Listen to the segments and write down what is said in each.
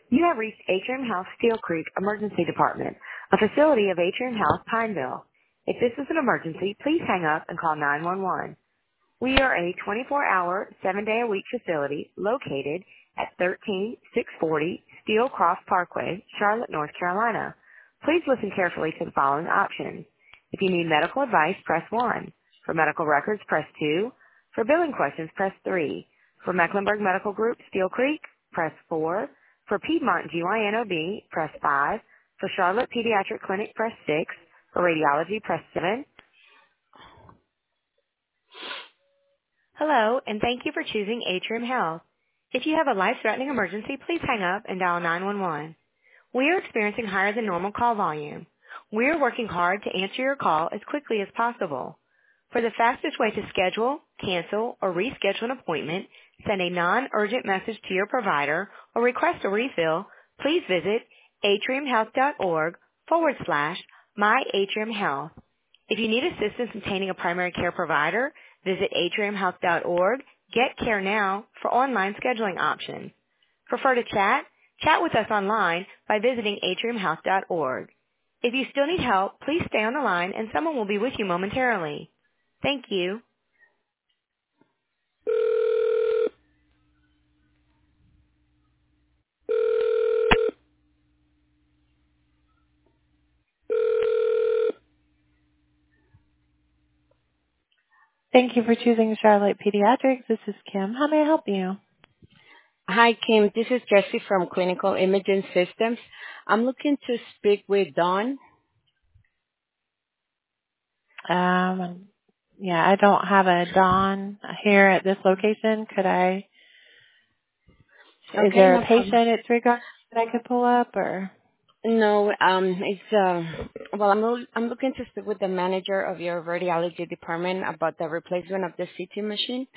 You have reached Atrium House Steel Creek Emergency Department, a facility of Atrium House Pineville. If this is an emergency, please hang up and call 911. We are a 24-hour, 7-day-a-week facility located at 13640 Steel Cross Parkway, Charlotte, North Carolina. Please listen carefully to the following options. If you need medical advice, press 1. For medical records, press 2. For billing questions, press 3. For Mecklenburg Medical Group, Steel Creek, press 4. For Piedmont GYNOB, press 5. For Charlotte Pediatric Clinic, press 6. For radiology, press 7. Hello, and thank you for choosing Atrium Health. If you have a life-threatening emergency, please hang up and dial 911. We are experiencing higher than normal call volume. We are working hard to answer your call as quickly as possible. For the fastest way to schedule, cancel, or reschedule an appointment, send a non-urgent message to your provider, or request a refill, please visit atriumhealth.org/myatriumhealth. If you need assistance obtaining a primary care provider, visit atriumhealth.org. Get Care Now for online scheduling options. Prefer to chat? Chat with us online by visiting atriumhealth.org. If you still need help, please stay on the line and someone will be with you momentarily. Thank you. Thank you for choosing Charlotte Pediatrics. This is Kim. How may I help you? Hi, Kim. This is Jessie from Clinical Imaging Systems. I'm looking to speak with Dawn. Yeah, I don't have a Dawn here at this location. Is Okay, there no a problem. patient it's regarding that I could pull up or? No, I'm looking to speak with the manager of your radiology department about the replacement of the CT machine.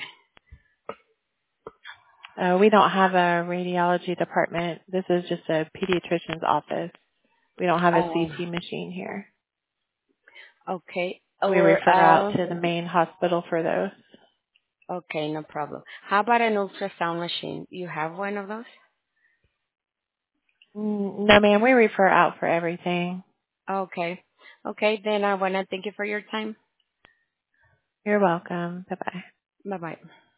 We don't have a radiology department. This is just a pediatrician's office. We don't have a Oh, CT machine here. okay. We refer out to the main hospital for those. Okay, no problem. How about an ultrasound machine? You have one of those? No, ma'am, we refer out for everything. Okay. Okay, then I want to thank you for your time. You're welcome. Bye-bye. Bye-bye.